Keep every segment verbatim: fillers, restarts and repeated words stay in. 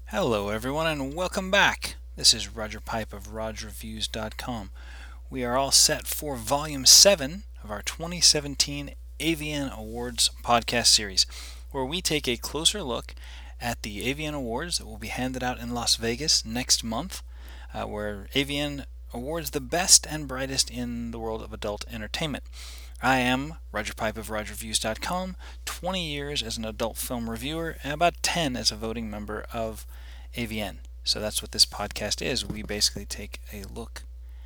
Hello, everyone, and welcome back. This is Roger Pipe of Rog Reviews dot com. We are all set for Volume seven of our twenty seventeen A V N Awards podcast series, where we take a closer look at the A V N Awards that will be handed out in Las Vegas next month, uh, where A V N awards the best and brightest in the world of adult entertainment. I am Roger Pipe of Rog Reviews dot com, twenty years as an adult film reviewer, and about ten as a voting member of A V N. So that's what this podcast is. We basically take a look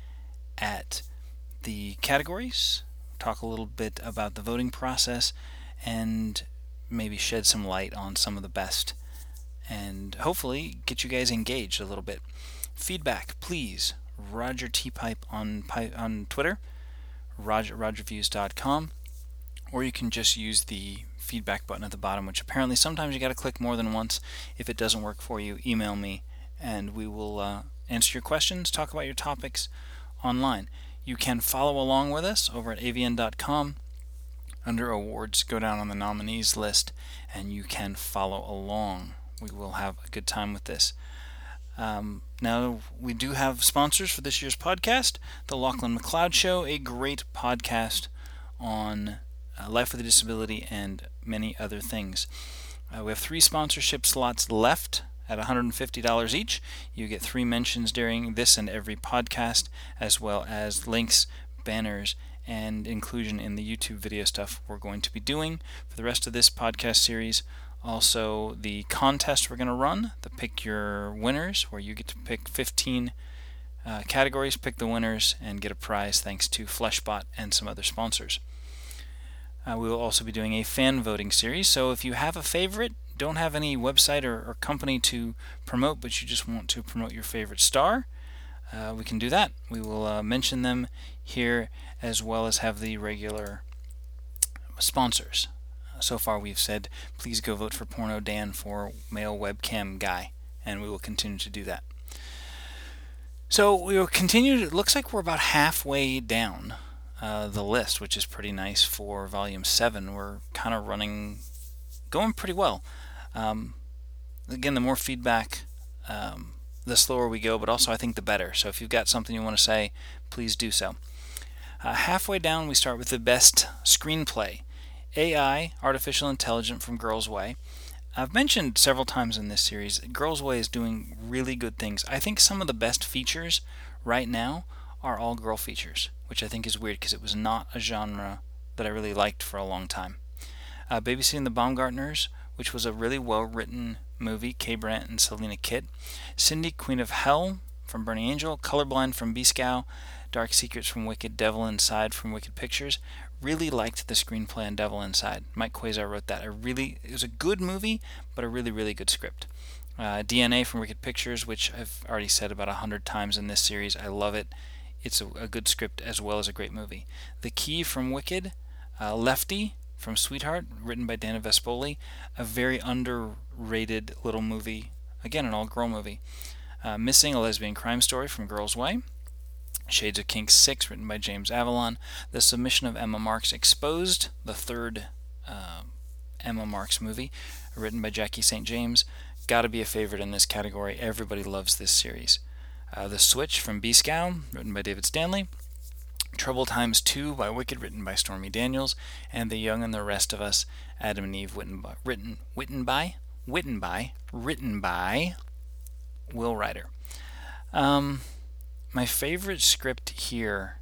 at the categories, talk a little bit about the voting process, and maybe shed some light on some of the best, and hopefully get you guys engaged a little bit. Feedback, please. Roger T. Pipe on, on Twitter, Roger, Rog Reviews dot com, or you can just use the feedback button at the bottom, which apparently sometimes you got to click more than once. If it doesn't work for you, email me and we will uh, answer your questions, talk about your topics online. You can follow along with us over at A V N dot com. Under awards, go down on the nominees list and you can follow along. We will have a good time with this. Um, now, we do have sponsors for this year's podcast. The Lachlan McLeod Show, a great podcast on uh, life with a disability and many other things. Uh, we have three sponsorship slots left at one hundred fifty dollars each. You get three mentions during this and every podcast, as well as links, banners, and inclusion in the YouTube video stuff we're going to be doing for the rest of this podcast series. Also, the contest we're going to run, the Pick Your Winners, where you get to pick fifteen uh, categories, pick the winners, and get a prize thanks to Fleshbot and some other sponsors. Uh, we will also be doing a fan voting series, so if you have a favorite, don't have any website or, or company to promote, but you just want to promote your favorite star, uh, we can do that. We will uh, mention them here as well as have the regular sponsors. So far we've said, please go vote for Porno Dan for male webcam guy, and we will continue to do that. So we will continue, it looks like we're about halfway down uh, the list, which is pretty nice for Volume seven. We're kind of running, going pretty well. Um, again, the more feedback, um, the slower we go, but also I think the better. So if you've got something you want to say, please do so. Uh, halfway down, we start with the best screenplay. A I, Artificial Intelligence from Girls' Way. I've mentioned several times in this series, Girls' Way is doing really good things. I think some of the best features right now are all girl features, which I think is weird because it was not a genre that I really liked for a long time. Uh, Babysitting the Baumgartners, which was a really well-written movie, Kay Brandt and Selena Kitt. Cindy, Queen of Hell from Burning Angel. Colorblind from B-Scow. Dark Secrets from Wicked. Devil Inside from Wicked Pictures. Really liked the screenplay on Devil Inside. Mike Quasar wrote that. I really, it was a good movie, but a really, really good script. Uh, D N A from Wicked Pictures, which I've already said about a hundred times in this series. I love it. It's a, a good script as well as a great movie. The Key from Wicked. Uh, Lefty from Sweetheart, written by Dana Vespoli. A very underrated little movie. Again, an all-girl movie. Uh, Missing, a Lesbian Crime Story from Girls' Way. Shades of Kink six, written by James Avalon. The Submission of Emma Marx Exposed, the third uh, Emma Marx movie, written by Jackie Saint James. Gotta be a favorite in this category. Everybody loves this series. Uh, the Switch from B-Scow, written by David Stanley. Troubled Times two by Wicked, written by Stormy Daniels. And The Young and the Rest of Us, Adam and Eve, written by, written, written by, written by, written by Will Ryder. Um... My favorite script here,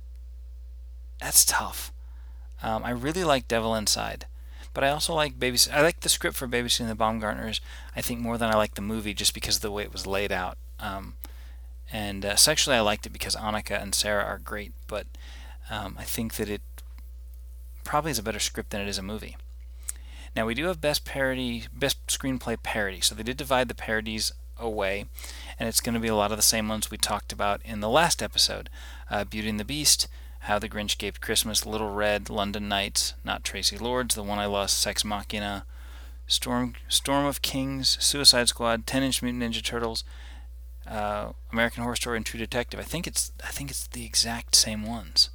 that's tough. Um, I really like Devil Inside, but I also like Babys. I like the script for Babysitting the Baumgartners, I think, more than I like the movie, just because of the way it was laid out. Um, and uh, sexually, I liked it because Annika and Sarah are great, but um, I think that it probably is a better script than it is a movie. Now, we do have best parody, best screenplay parody, so they did divide the parodies away, and it's going to be a lot of the same ones we talked about in the last episode. Uh, Beauty and the Beast, How the Grinch Gaped Christmas, Little Red, London Nights, Not Tracy Lords, The One I Lost, Sex Machina, Storm Storm of Kings, Suicide Squad, Ten Inch Mutant Ninja Turtles, uh, American Horror Story, and True Detective. I think it's I think it's the exact same ones.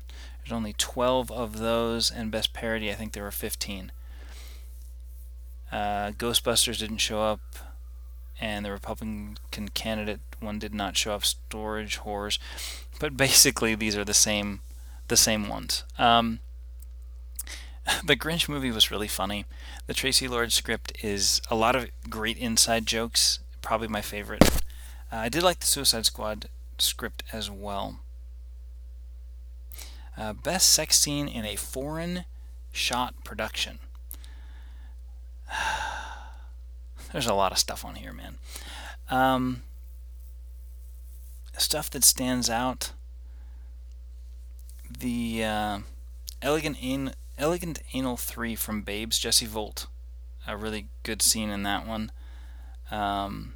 There's only twelve of those, and best parody, I think there were fifteen. Uh, Ghostbusters didn't show up, and the Republican candidate one did not show up. Storage Horrors, but basically these are the same, the same ones. Um, the Grinch movie was really funny. The Tracy Lord script is a lot of great inside jokes. Probably my favorite. Uh, I did like the Suicide Squad script as well. Uh, best sex scene in a foreign shot production. There's a lot of stuff on here, man. Um, stuff that stands out. The uh, Elegant An- Elegant Anal three from Babes, Jesse Volt. A really good scene in that one. Um,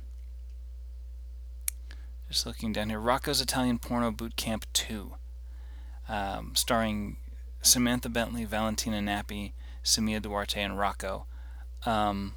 just looking down here. Rocco's Italian Porno Boot Camp two. Um, starring Samantha Bentley, Valentina Nappi, Samia Duarte, and Rocco. Um,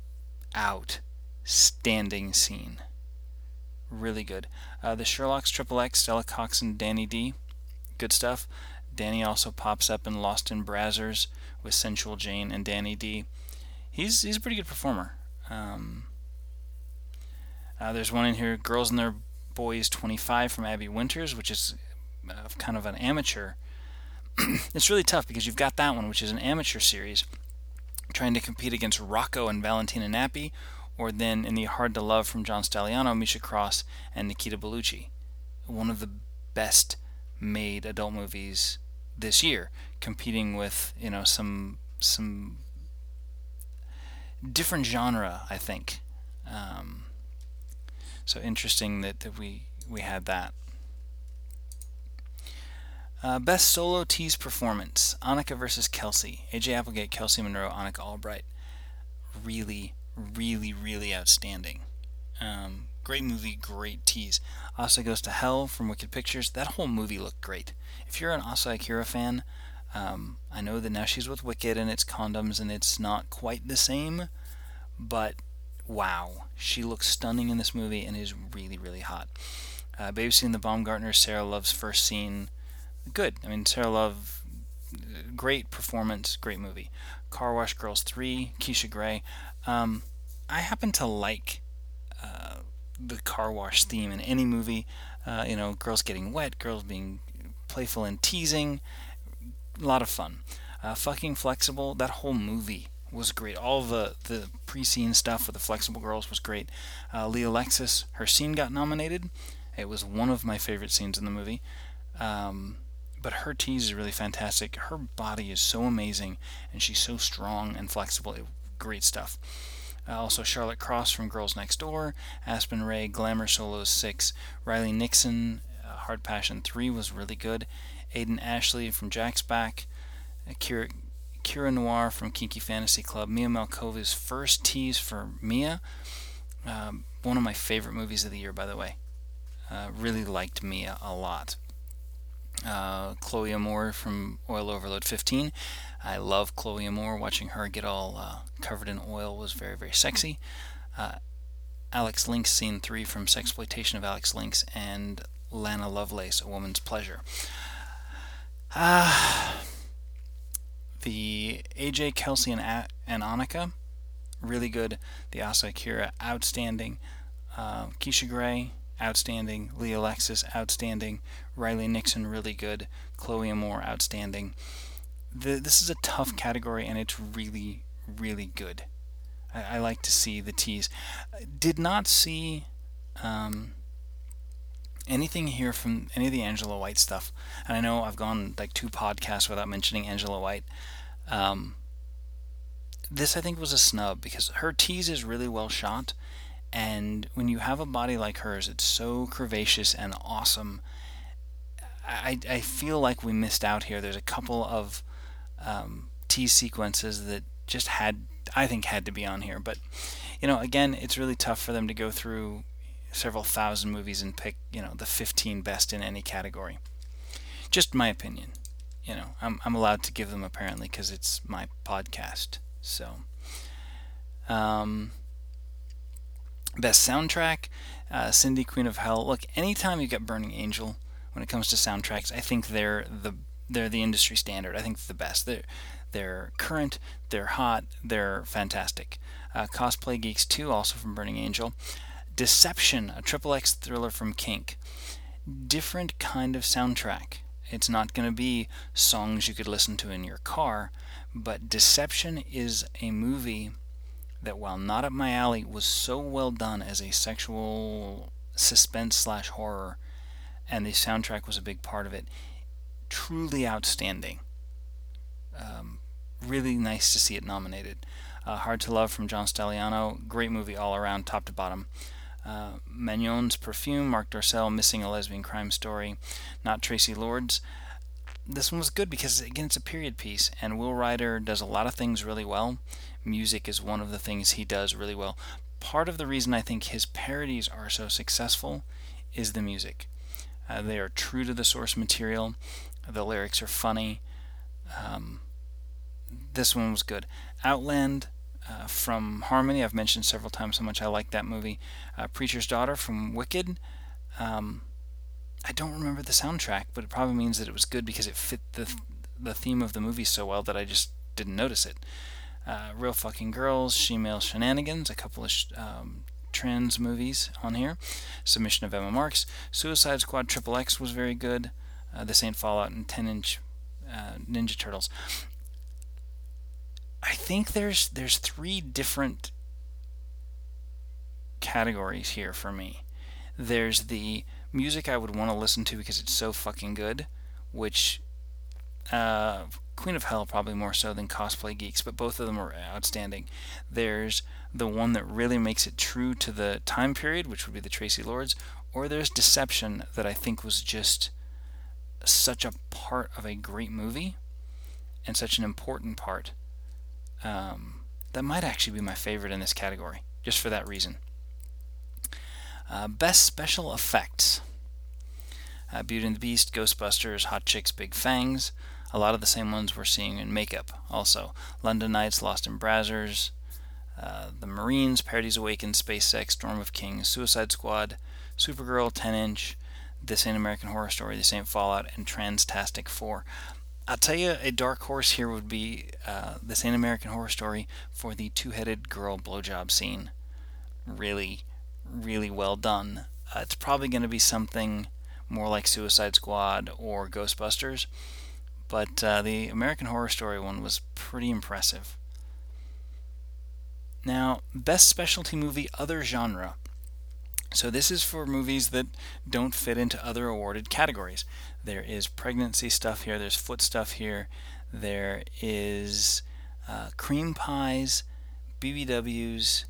outstanding scene. Really good. Uh, the Sherlock's Triple X, Stella Cox and Danny D. Good stuff. Danny also pops up in Lost in Brazzers with Sensual Jane and Danny D. He's he's a pretty good performer. Um, uh, there's one in here, Girls and Their Boys twenty-five from Abby Winters, which is uh, kind of an amateur. It's really tough because you've got that one, which is an amateur series, trying to compete against Rocco and Valentina Nappi, or then in the Hard to Love from John Stalliano, Misha Cross, and Nikita Bellucci. One of the best made adult movies this year, competing with, you know, some some different genre, I think. Um, so interesting that, that we, we had that. Uh, best solo tease performance, Annika versus Kelsey. A J Applegate, Kelsey Monroe, Annika Albright. Really, really, really outstanding. Um, great movie, great tease. Asa Goes to Hell from Wicked Pictures. That whole movie looked great. If you're an Asa Akira fan, um, I know that now she's with Wicked and it's condoms and it's not quite the same, but wow, she looks stunning in this movie and is really, really hot. Uh, Babysitting the Baumgartners, Sarah Love's first scene. Good. I mean, Sarah Love, great performance, great movie. Car Wash Girls three, Keisha Gray. Um, I happen to like uh, the car wash theme in any movie. Uh, you know, girls getting wet, girls being playful and teasing. A lot of fun. Uh, fucking Flexible, that whole movie was great. All the, the pre-scene stuff with the Flexible Girls was great. Uh, Leah Alexis, her scene got nominated. It was one of my favorite scenes in the movie. Um... But her tease is really fantastic. Her body is so amazing, and she's so strong and flexible. It, great stuff. Uh, also, Charlotte Cross from Girls Next Door, Aspen Ray, Glamour Solos six, Riley Nixon, uh, Hard Passion three was really good. Aiden Ashley from Jack's Back, uh, Kira, Kira Noir from Kinky Fantasy Club, Mia Malkova's first tease for Mia. Um, one of my favorite movies of the year, by the way. Uh, really liked Mia a lot. Uh, Chloe Amore from Oil Overload fifteen. I love Chloe Amore. Watching her get all uh, covered in oil was very, very sexy. Uh, Alex Lynx Scene three from Sexploitation of Alex Lynx, and Lana Lovelace, A Woman's Pleasure. Uh, the A J, Kelsey, and, A- and Annika, really good. The Asa Akira, outstanding. Uh, Keisha Gray, outstanding. Leah Alexis, outstanding. Riley Nixon, really good. Chloe Amore, outstanding. The, this is a tough category, and it's really, really good. I, I like to see the tease. Did not see um, anything here from any of the Angela White stuff. And I know I've gone like two podcasts without mentioning Angela White. Um, this, I think, was a snub because her tease is really well shot. And when you have a body like hers, it's so curvaceous and awesome. I, I feel like we missed out here. There's a couple of um, tease sequences that just had, I think, had to be on here. But, you know, again, it's really tough for them to go through several thousand movies and pick, you know, the fifteen best in any category. Just my opinion. You know, I'm I'm allowed to give them apparently because it's my podcast. So, um, best soundtrack, uh, Cindy, Queen of Hell. Look, anytime you get Burning Angel, when it comes to soundtracks, I think they're the they're the industry standard. I think they're the best. They're They're current, they're hot, they're fantastic. Uh, Cosplay Geeks two, also from Burning Angel. Deception, a triple X thriller from Kink. Different kind of soundtrack. It's not going to be songs you could listen to in your car, but Deception is a movie that, while not up my alley, was so well done as a sexual suspense slash horror, and the soundtrack was a big part of it. Truly outstanding. Um, really nice to see it nominated. Uh, Hard to Love from John Stelliano, great movie all around, top to bottom. Uh, Magnon's Perfume, Mark Dorcel, Missing a Lesbian Crime Story, not Tracy Lords. This one was good because, again, it's a period piece, and Will Ryder does a lot of things really well. Music is one of the things he does really well. Part of the reason I think his parodies are so successful is the music. Uh, they are true to the source material. The lyrics are funny. Um, this one was good. Outland uh, from Harmony. I've mentioned several times how much I like that movie. Uh, Preacher's Daughter from Wicked. Um, I don't remember the soundtrack, but it probably means that it was good because it fit the the theme of the movie so well that I just didn't notice it. Uh, Real Fucking Girls, She-Male Shenanigans, a couple of sh- um, trans movies on here. Submission of Emma Marks. Suicide Squad Triple X was very good. Uh, This Ain't Fallout and ten inch uh, Ninja Turtles. I think there's there's three different categories here for me. There's the music I would want to listen to because it's so fucking good, which uh, Queen of Hell probably more so than Cosplay Geeks, but both of them are outstanding. There's the one that really makes it true to the time period, which would be the Tracy Lords, or there's Deception that I think was just such a part of a great movie and such an important part. Um, that might actually be my favorite in this category, just for that reason. Uh, best special effects. Uh, Beauty and the Beast, Ghostbusters, Hot Chicks, Big Fangs. A lot of the same ones we're seeing in makeup also. London Nights, Lost in Brazzers, uh, The Marines, Parodies Awakened, Space Sex, Storm of Kings, Suicide Squad, Supergirl, ten inch, This Ain't American Horror Story, This Ain't Fallout, and Transtastic four. I'll tell you, a dark horse here would be uh, This Ain't American Horror Story for the two-headed girl blowjob scene. Really, really well done. Uh, it's probably going to be something more like Suicide Squad or Ghostbusters, but uh, the American Horror Story one was pretty impressive. Now, best specialty movie, other genre. So this is for movies that don't fit into other awarded categories. There is pregnancy stuff here, there's foot stuff here, there is uh, cream pies, B B Ws,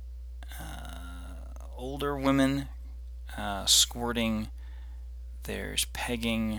uh, older women, uh, squirting, there's pegging.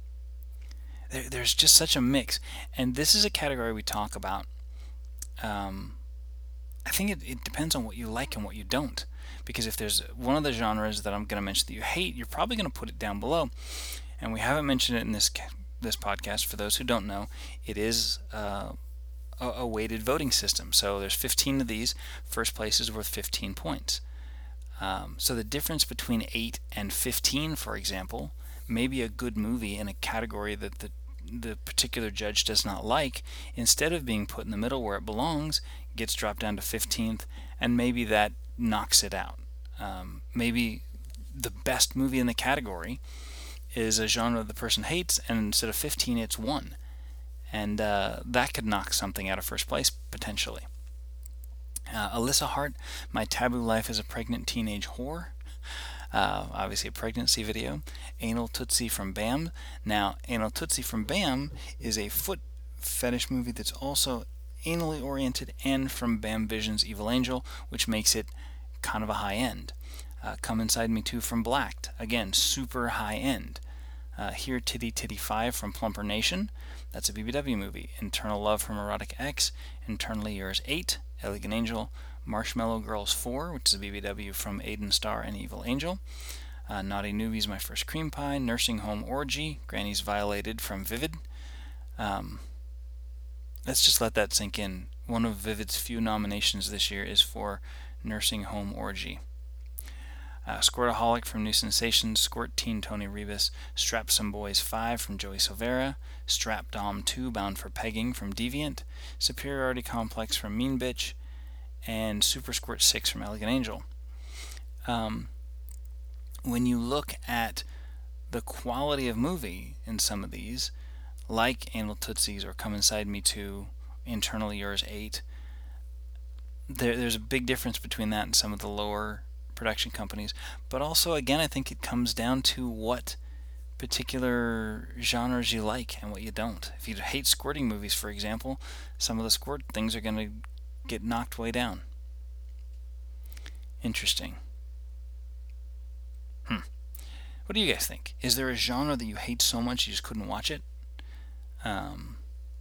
There, there's just such a mix. And this is a category we talk about. Um, I think it, it depends on what you like and what you don't. Because if there's one of the genres that I'm going to mention that you hate, you're probably going to put it down below. And we haven't mentioned it in this this podcast. For those who don't know, it is uh, a, a weighted voting system. So there's fifteen of these. First place is worth fifteen points. Um, so the difference between eight and fifteen, for example, may be a good movie in a category that the the particular judge does not like. Instead of being put in the middle where it belongs, gets dropped down to fifteenth, and maybe that knocks it out. Um, maybe the best movie in the category is a genre the person hates, and instead of fifteen, it's one. And uh, that could knock something out of first place, potentially. Uh, Alyssa Hart, My Taboo Life as a Pregnant Teenage Whore. Uh, obviously a pregnancy video. Anal Tootsie from Bam. Now, Anal Tootsie from Bam is a foot fetish movie that's also anally oriented and from Bam Vision's Evil Angel, which makes it kind of a high end. Uh, Come Inside Me Too from Blacked. Again, super high end. Uh, Here Titty Titty five from Plumper Nation. That's a B B W movie. Internal Love from Erotic X. Internally Yours eight. Elegant Angel. Marshmallow Girls four, which is a B B W from Aiden Starr and Evil Angel. Uh, Naughty Newbies, My First Cream Pie. Nursing Home Orgy. Granny's Violated from Vivid. Um, let's just let that sink in. One of Vivid's few nominations this year is for Nursing Home Orgy. Uh, Squirtaholic from New Sensations, Squirt Teen Tony Rebus, Strap Some Boys five from Joey Silvera, Strap Dom two Bound for Pegging from Deviant, Superiority Complex from Mean Bitch, and Super Squirt six from Elegant Angel. Um, when you look at the quality of movie in some of these, like Anal Tootsies or Come Inside Me two, Internally Yours eight, there, there's a big difference between that and some of the lower production companies. But also, again, I think it comes down to what particular genres you like and what you don't. If you hate squirting movies, for example, some of the squirt things are going to get knocked way down. Interesting. Hmm. What do you guys think? Is there a genre that you hate so much you just couldn't watch it? Um,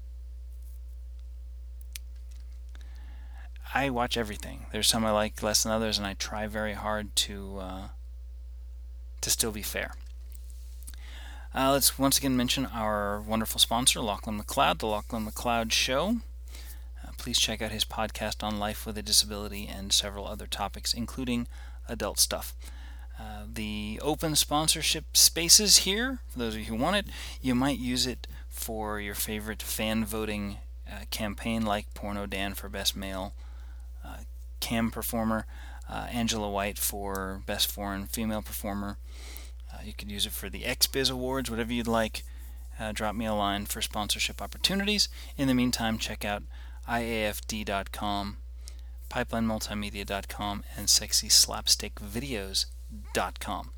I watch everything. There's some I like less than others, and I try very hard to uh, to still be fair. Uh, let's once again mention our wonderful sponsor, Lachlan McLeod, The Lachlan McLeod Show. Uh, please check out his podcast on life with a disability and several other topics, including adult stuff. Uh, the open sponsorship spaces here, for those of you who want it, you might use it for your favorite fan voting uh, campaign like Porno Dan for Best Male uh, Cam Performer, uh, Angela White for Best Foreign Female Performer. Uh, you could use it for the X Biz Awards, whatever you'd like. Uh, drop me a line for sponsorship opportunities. In the meantime, check out I A F D dot com, pipeline multimedia dot com, and sexy slapstick videos dot com.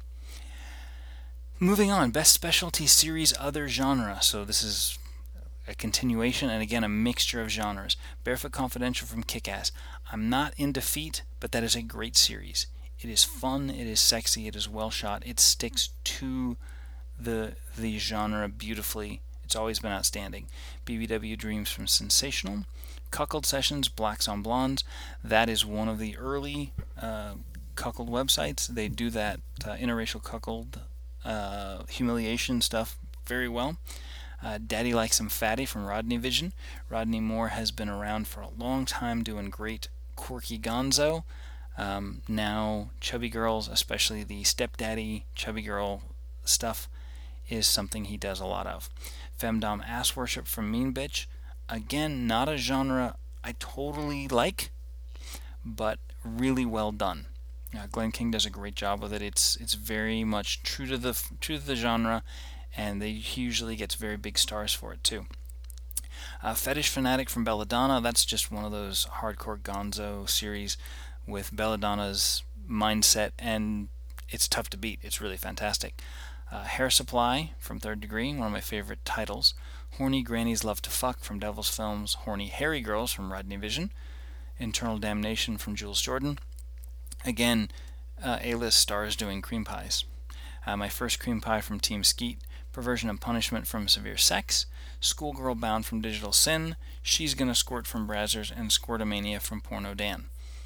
Moving on, Best Specialty Series Other Genre. So this is a continuation and again a mixture of genres. Barefoot Confidential from Kick-Ass. I'm not into feet, but that is a great series. It is fun, it is sexy, it is well shot, it sticks to the the genre beautifully. It's always been outstanding. B B W Dreams from Sensational. Cuckold Sessions, Blacks on Blondes. That is one of the early uh, cuckold websites. They do that uh, interracial cuckold uh, humiliation stuff very well. Uh, Daddy Likes 'Em Fatty from Rodney Vision. Rodney Moore has been around for a long time doing great quirky gonzo. Um, now chubby girls, especially the stepdaddy chubby girl stuff, is something he does a lot of. Femdom Ass Worship from Mean Bitch. Again, not a genre I totally like, but really well done. Uh, Glenn King does a great job with it. It's it's very much true to the true to the genre, and they, he usually gets very big stars for it too. Uh, Fetish Fanatic from Belladonna. That's just one of those hardcore gonzo series with Belladonna's mindset, and it's tough to beat. It's really fantastic. Uh, Hair Supply from Third Degree, one of my favorite titles. Horny Grannies Love to Fuck from Devil's Films. Horny Hairy Girls from Rodney Vision. Internal Damnation from Jules Jordan. Again, uh, A-list stars doing cream pies. Uh, my First Cream Pie from Team Skeet. Perversion and Punishment from Severe Sex. Schoolgirl Bound from Digital Sin. She's Gonna Squirt from Brazzers. And Squirtomania from Porno Dan.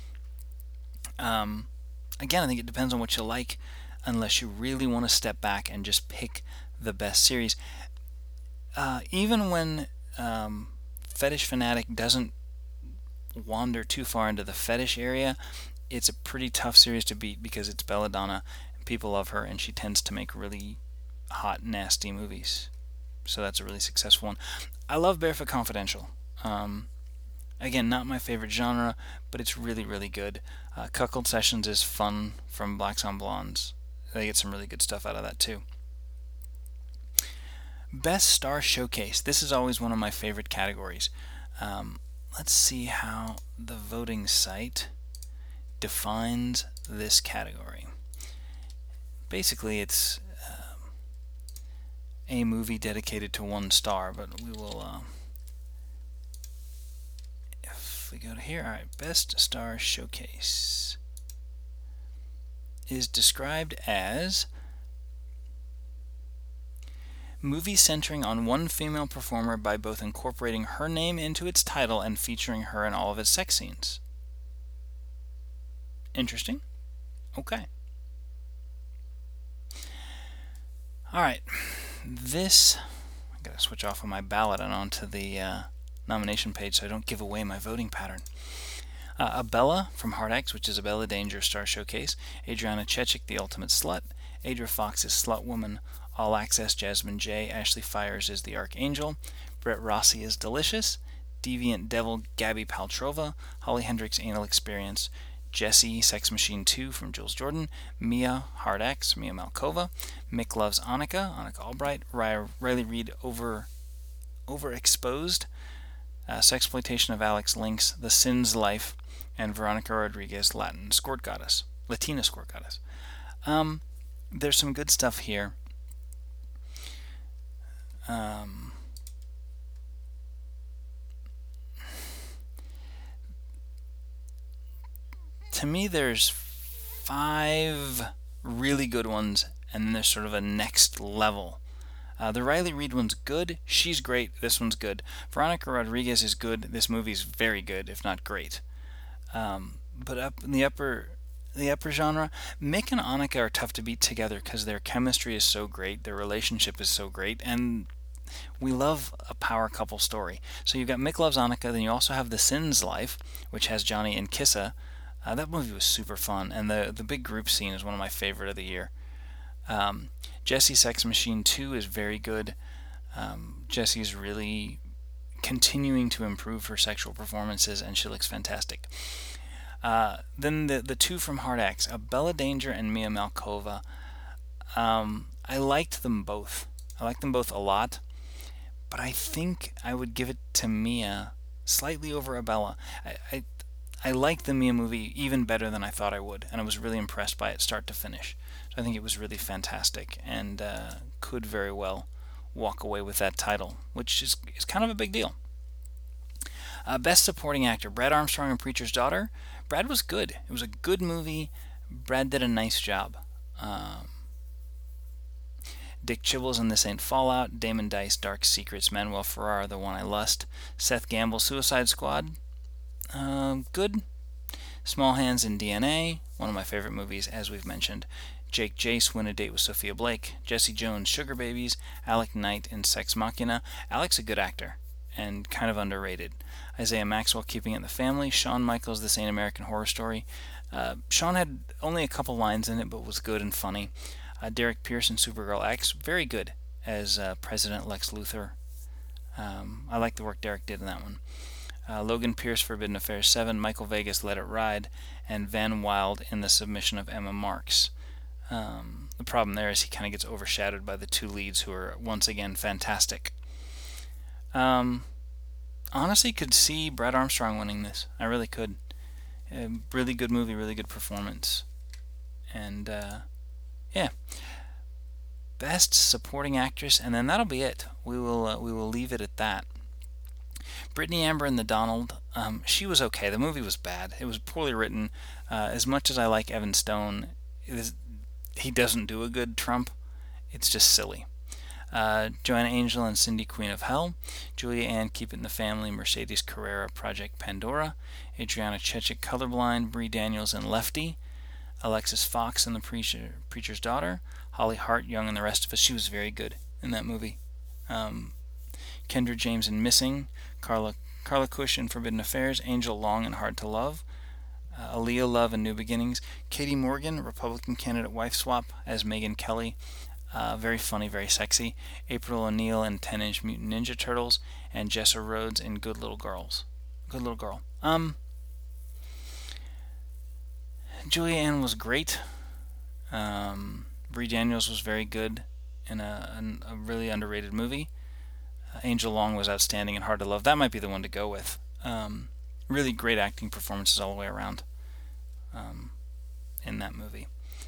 Um, again, I think it depends on what you like, unless you really want to step back and just pick the best series. Uh, even when um, Fetish Fanatic doesn't wander too far into the fetish area, it's a pretty tough series to beat because it's Belladonna, and people love her, and she tends to make really hot, nasty movies. So that's a really successful one. I love Barefoot Confidential. Um, again, not my favorite genre, but it's really, really good. Uh, Cuckold Sessions is fun from Blacks on Blondes. They get some really good stuff out of that too. Best Star Showcase. This is always one of my favorite categories. Um, let's see how the voting site defines this category. Basically, it's um, a movie dedicated to one star, but we will... Uh, if we go to here, alright, Best Star Showcase is described as movie centering on one female performer by both incorporating her name into its title and featuring her in all of its sex scenes. Interesting. Okay. Alright. This... I gotta switch off of my ballot and onto the uh, nomination page so I don't give away my voting pattern. Uh, Abella from Hard X, which is a Bella Danger Star Showcase. Adriana Chechik, The Ultimate Slut. Adria Fox is Slut Woman. All Access, Jasmine J. Ashley Fires is The Archangel. Brett Rossi is Delicious. Deviant Devil, Gabby Paltrova. Holly Hendricks, Anal Experience. Jessie, Sex Machine two from Jules Jordan. Mia, Hard X, Mia Malkova. Mick Loves Annika, Annika Albright. Riley Reid, Over Overexposed. Uh, Sexploitation of Alex Lynx, The Sin's Life, and Veronica Rodriguez, Latin Escort Goddess. Latina Escort Goddess. Um, there's some good stuff here. Um, to me, there's five really good ones, and then there's sort of a next level. Uh, the Riley Reid one's good. She's great. This one's good. Veronica Rodriguez is good. This movie's very good, if not great. Um, but up in the upper, the upper genre, Mick and Annika are tough to beat together because their chemistry is so great, their relationship is so great, and we love a power couple story. So you've got Mick Loves Annika, then you also have The Sin's Life, which has Johnny and Kissa. Uh, that movie was super fun, and the the big group scene is one of my favorite of the year. Um, Jessie Sex Machine two is very good. Um, Jessie's really continuing to improve her sexual performances, and she looks fantastic. Uh, then the the two from Hard X, uh, Bella Danger and Mia Malkova. Um, I liked them both. I liked them both a lot, but I think I would give it to Mia slightly over Abella. I, I I liked the Mia movie even better than I thought I would, and I was really impressed by it start to finish. So I think it was really fantastic, and uh, could very well walk away with that title, which is, is kind of a big deal. Uh, Best Supporting Actor, Brad Armstrong in Preacher's Daughter. Brad was good. It was a good movie. Brad did a nice job. Um, Dick Chibbles in This Ain't Fallout. Damon Dice, Dark Secrets. Manuel Ferrara, The One I Lust. Seth Gamble, Suicide Squad. Uh, good. Small Hands in D N A, one of my favorite movies, as we've mentioned. Jake Jace, Win a Date with Sophia Blake. Jesse Jones, Sugar Babies. Alec Knight in Sex Machina. Alec's a good actor, and kind of underrated. Isaiah Maxwell, Keeping It in the Family. Shawn Michaels, This Ain't American Horror Story. Uh, Shawn had only a couple lines in it, but was good and funny. Uh, Derek Pierce in Supergirl X, very good as uh, President Lex Luthor. Um, I like the work Derek did in that one. Uh, Logan Pierce, Forbidden Affairs seven, Michael Vegas, Let It Ride, and Van Wilde in The Submission of Emma Marx. Um, the problem there is he kind of gets overshadowed by the two leads who are once again fantastic. Um, honestly, could see Brad Armstrong winning this. I really could. A really good movie, really good performance. And, uh, yeah. Best Supporting Actress, and then that'll be it. We will, uh, we will leave it at that. Brittany Amber in The Donald, um, she was okay. The movie was bad. It was poorly written. Uh, as much as I like Evan Stone, it is, he doesn't do a good Trump. It's just silly. Uh, Joanna Angel and Cindy, Queen of Hell. Julia Ann, Keep It in the Family. Mercedes Carrera, Project Pandora. Adriana Chechik, Colorblind. Brie Daniels in Lefty. Alexis Fox in The Preacher, Preacher's Daughter. Holly Hart, Young and the Rest of Us. She was very good in that movie. Um, Kendra James in Missing. Carla Carla Cush in Forbidden Affairs, Angel Long in Hard to Love, uh, Aaliyah Love in New Beginnings, Katie Morgan, Republican candidate wife swap as Megyn Kelly, uh, very funny, very sexy, April O'Neil in ten inch Mutant Ninja Turtles, and Jessa Rhodes in Good Little Girls. Good Little Girl. Um, Julia Ann was great. Um, Brie Daniels was very good in a, in a really underrated movie. Angel Long was outstanding and Hard to Love. That might be the one to go with. Um, really great acting performances all the way around um, in that movie.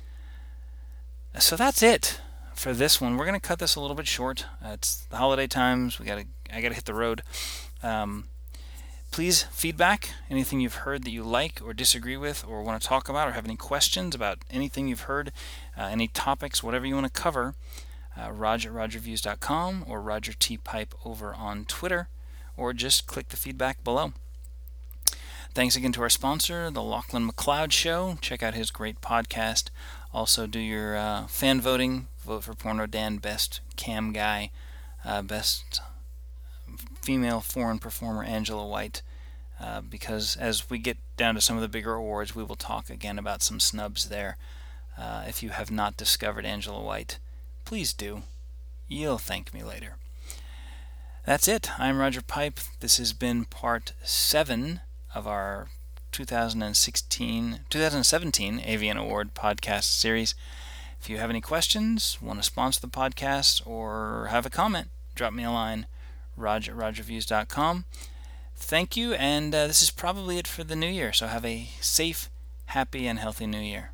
So that's it for this one. We're going to cut this a little bit short. Uh, it's the holiday times. We got to. I got to hit the road. Um, please feedback anything you've heard that you like or disagree with or want to talk about or have any questions about anything you've heard, uh, any topics, whatever you want to cover. Uh, Roger at roger views dot com or Roger T. Pipe over on Twitter, or just click the feedback below. Thanks again to our sponsor, the Lachlan McLeod Show. Check out his great podcast. Also do your uh, fan voting. Vote for Porno Dan, best cam guy, uh, best female foreign performer Angela White, uh, because as we get down to some of the bigger awards, we will talk again about some snubs there. Uh, if you have not discovered Angela White, please do. You'll thank me later. That's it. I'm Roger Pipe. This has been part seven of our two thousand sixteen, two thousand seventeen A V N Award podcast series. If you have any questions, want to sponsor the podcast, or have a comment, drop me a line, Rog at Rog Reviews dot com. Thank you, and uh, this is probably it for the new year, so have a safe, happy, and healthy new year.